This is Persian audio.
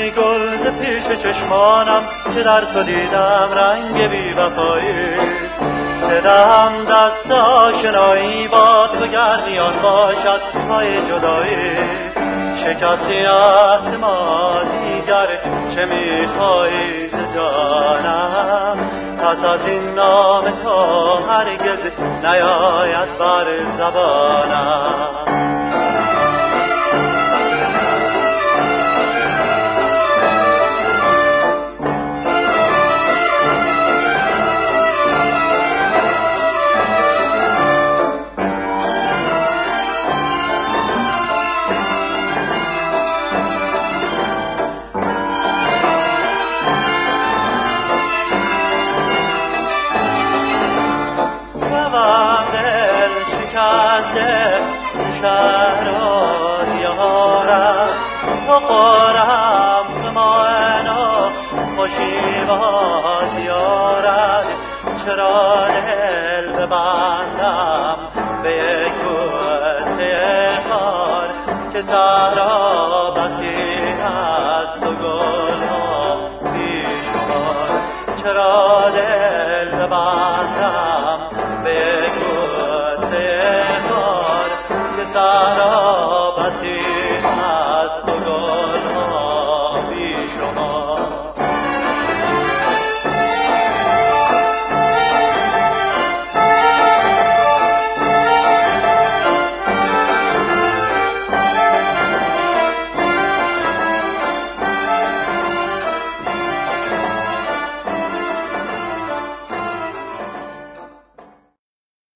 ای گل ز پیش چشمانم که در تو دیدم رنگ بی وفایی، چه دهم دست آشنایی با تو گر میان باشد پای جدایی، شکستی عهد ما دیگر چه میخواهی ز جانم، پس از این نام تو هرگز نیاید بر زبانم. شهران یارم تو قارم به مانا خوشیوان یارم، چرا دل ببندم به یک گوشه خار که صحرا بسی است و گل ها بیشمار، چرا دل ببندم